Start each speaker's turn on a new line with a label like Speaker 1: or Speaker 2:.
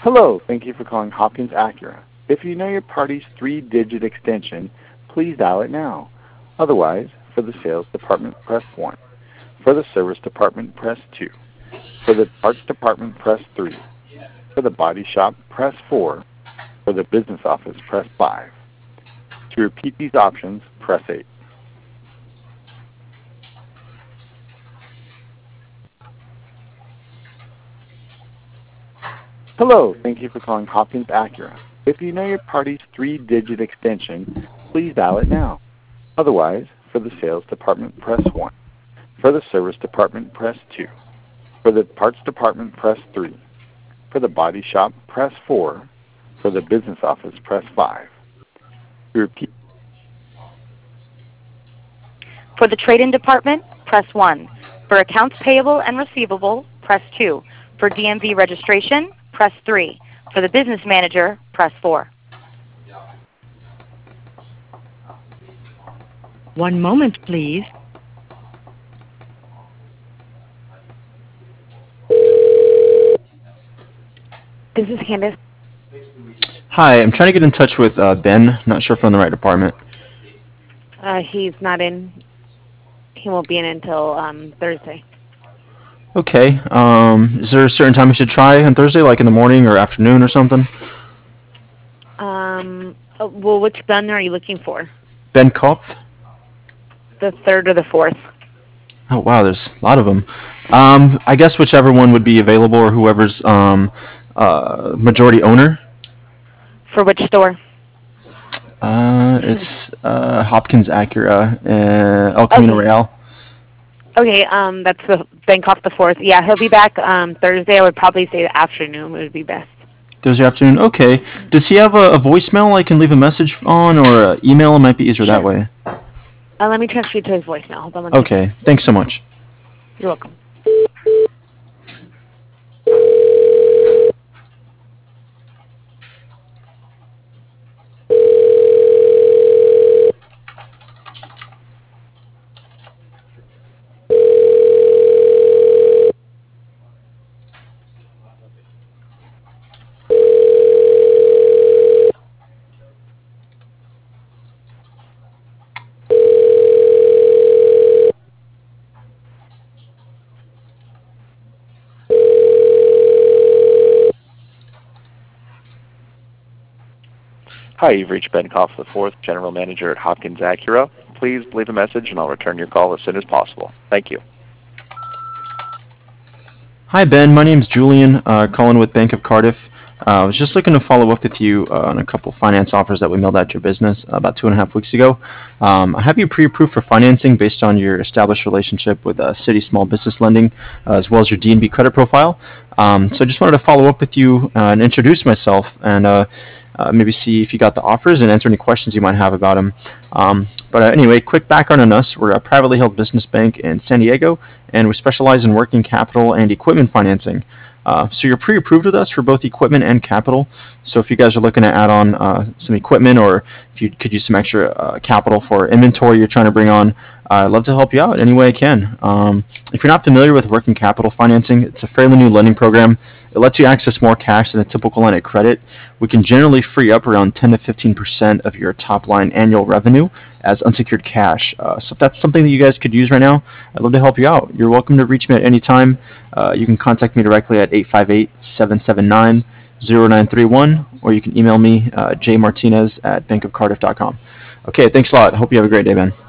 Speaker 1: Hello, thank you for calling Hopkins Acura. If you know your party's 3-digit extension, please dial it now. Otherwise, for the sales department, press 1. For the service department, press 2. For the parts department, press 3. For the body shop, press 4. For the business office, press 5. To repeat these options, press 8. Hello, thank you for calling Hopkins Acura. If you know your party's 3-digit extension, please dial it now. Otherwise, for the sales department, press 1. For the service department, press 2. For the parts department, press 3. For the body shop, press 4. For the business office, press 5. To repeat.
Speaker 2: For the trade-in department, press 1. For accounts payable and receivable, press 2. For DMV registration, press 3. For the business manager, press 4.
Speaker 3: One moment, please.
Speaker 2: This is Candace.
Speaker 4: Hi, I'm trying to get in touch with Ben. Not sure if I'm in the right department.
Speaker 2: He's not in. He won't be in until Thursday.
Speaker 4: Okay. Is there a certain time I should try on Thursday, like in the morning or afternoon or something?
Speaker 2: Well, which gun are you looking for?
Speaker 4: Ben Kopf?
Speaker 2: The 3rd or the 4th?
Speaker 4: Oh, wow, there's a lot of them. I guess whichever one would be available or whoever's majority owner.
Speaker 2: For which store?
Speaker 4: It's Hopkins Acura, El Camino Real.
Speaker 2: Okay, that's the Bangkok the 4th. Yeah, he'll be back Thursday. I would probably say the afternoon would be best.
Speaker 4: Thursday afternoon? Okay. Does he have a voicemail I can leave a message on, or email? It might be easier that way.
Speaker 2: Let me transfer you to his voicemail. Hold on one
Speaker 4: Okay,
Speaker 2: second.
Speaker 4: thanks so much.
Speaker 2: You're welcome.
Speaker 5: Hi, you've reached Ben Kopf IV, General Manager at Hopkins Acura. Please leave a message and I'll return your call as soon as possible. Thank you.
Speaker 4: Hi, Ben. My name's Julian, calling with Bank of Cardiff. I was just looking to follow up with you on a couple finance offers that we mailed out to your business about 2.5 weeks ago. I have you pre-approved for financing based on your established relationship with Citi Small Business Lending, as well as your DNB credit profile. So I just wanted to follow up with you and introduce myself and maybe see if you got the offers and answer any questions you might have about them. But anyway, quick background on us. We're a privately held business bank in San Diego, and we specialize in working capital and equipment financing. So you're pre-approved with us for both equipment and capital. So if you guys are looking to add on some equipment, or if you could use some extra capital for inventory you're trying to bring on, I'd love to help you out any way I can. If you're not familiar with working capital financing, it's a fairly new lending program. It lets you access more cash than a typical line of credit. We can generally free up around 10 to 15% of your top line annual revenue as unsecured cash. So if that's something that you guys could use right now, I'd love to help you out. You're welcome to reach me at any time. You can contact me directly at 858-779-0931, or you can email me, jmartinez@bankofcardiff.com. Okay, thanks a lot. Hope you have a great day, man.